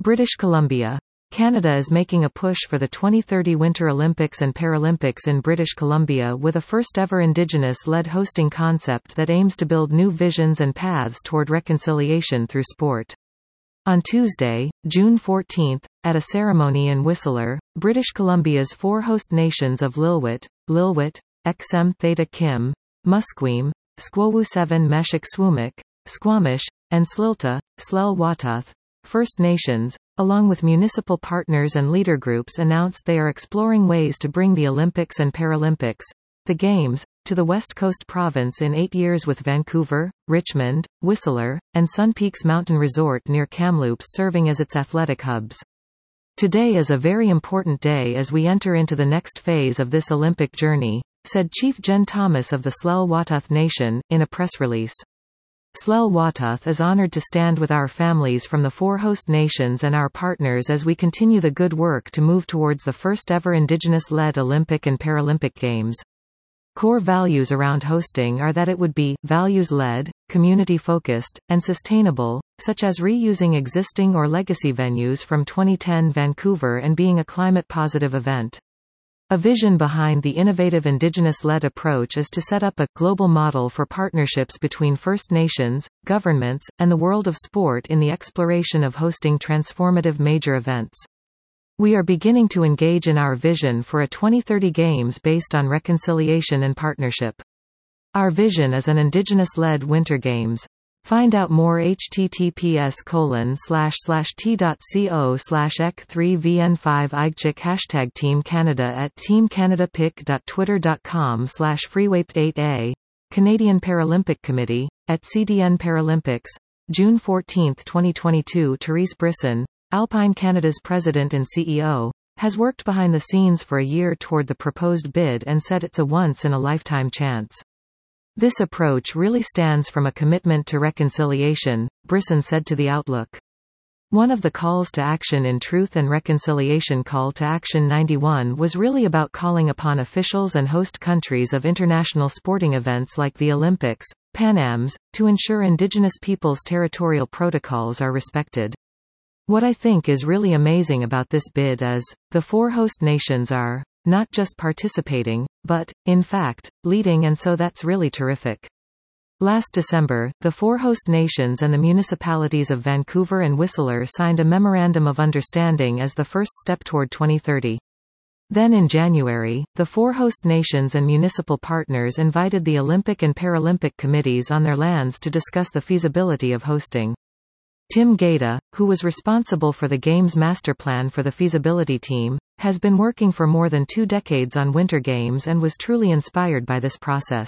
British Columbia. Canada is making a push for the 2030 Winter Olympics and Paralympics in British Columbia with a first-ever Indigenous-led hosting concept that aims to build new visions and paths toward reconciliation through sport. On Tuesday, June 14, at a ceremony in Whistler, British Columbia's four host nations of Lilwet, Xm Theta Kim, Musqueam, Squawu-7 Meshik Swumik, Squamish, and Slilta, Slel-Waututh, First Nations, along with municipal partners and leader groups announced they are exploring ways to bring the Olympics and Paralympics, the Games, to the West Coast province in 8 years with Vancouver, Richmond, Whistler, and Sun Peaks Mountain Resort near Kamloops serving as its athletic hubs. Today is a very important day as we enter into the next phase of this Olympic journey, said Chief Jen Thomas of the Slel-Waututh Nation, in a press release. Slel-Waututh is honored to stand with our families from the four host nations and our partners as we continue the good work to move towards the first ever Indigenous-led Olympic and Paralympic Games. Core values around hosting are that it would be values-led, community-focused, and sustainable, such as reusing existing or legacy venues from 2010 Vancouver and being a climate-positive event. A vision behind the innovative Indigenous-led approach is to set up a global model for partnerships between First Nations, governments, and the world of sport in the exploration of hosting transformative major events. We are beginning to engage in our vision for a 2030 Games based on reconciliation and partnership. Our vision is an Indigenous-led Winter Games. Find out more https://t.co/ec3vn5igchick #TeamCanada at teamcanadapic.twitter.com/freewaped8a. Canadian Paralympic Committee, at CDN Paralympics. June 14, 2022. Therese Brisson, Alpine Canada's president and CEO, has worked behind the scenes for a year toward the proposed bid and said it's a once-in-a-lifetime chance. This approach really stands from a commitment to reconciliation, Brisson said to The Outlook. One of the calls to action in Truth and Reconciliation Call to Action 91 was really about calling upon officials and host countries of international sporting events like the Olympics, Pan Ams, to ensure Indigenous peoples' territorial protocols are respected. What I think is really amazing about this bid is, the four host nations are not just participating, but, in fact, leading, and so that's really terrific. Last December, the four host nations and the municipalities of Vancouver and Whistler signed a Memorandum of Understanding as the first step toward 2030. Then in January, the four host nations and municipal partners invited the Olympic and Paralympic committees on their lands to discuss the feasibility of hosting. Tim Gaeta, who was responsible for the Games master plan for the feasibility team, has been working for more than 2 decades on Winter Games and was truly inspired by this process.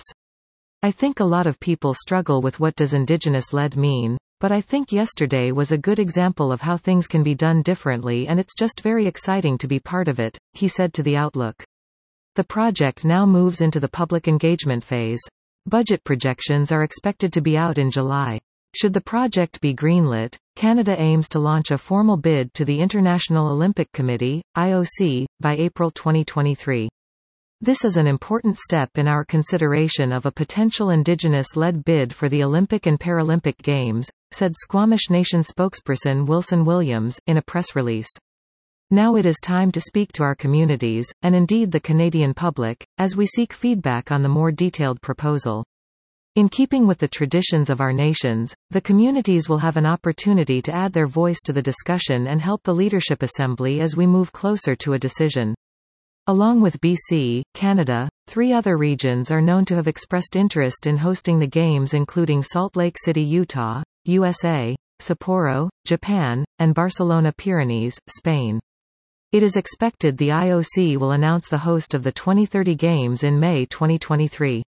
I think a lot of people struggle with what does Indigenous-led mean, but I think yesterday was a good example of how things can be done differently, and it's just very exciting to be part of it, he said to The Outlook. The project now moves into the public engagement phase. Budget projections are expected to be out in July. Should the project be greenlit, Canada aims to launch a formal bid to the International Olympic Committee, IOC, by April 2023. This is an important step in our consideration of a potential Indigenous-led bid for the Olympic and Paralympic Games, said Squamish Nation spokesperson Wilson Williams, in a press release. Now it is time to speak to our communities, and indeed the Canadian public, as we seek feedback on the more detailed proposal. In keeping with the traditions of our nations, the communities will have an opportunity to add their voice to the discussion and help the Leadership Assembly as we move closer to a decision. Along with BC, Canada, 3 other regions are known to have expressed interest in hosting the Games, including Salt Lake City, Utah, USA, Sapporo, Japan, and Barcelona, Pyrenees, Spain. It is expected the IOC will announce the host of the 2030 Games in May 2023.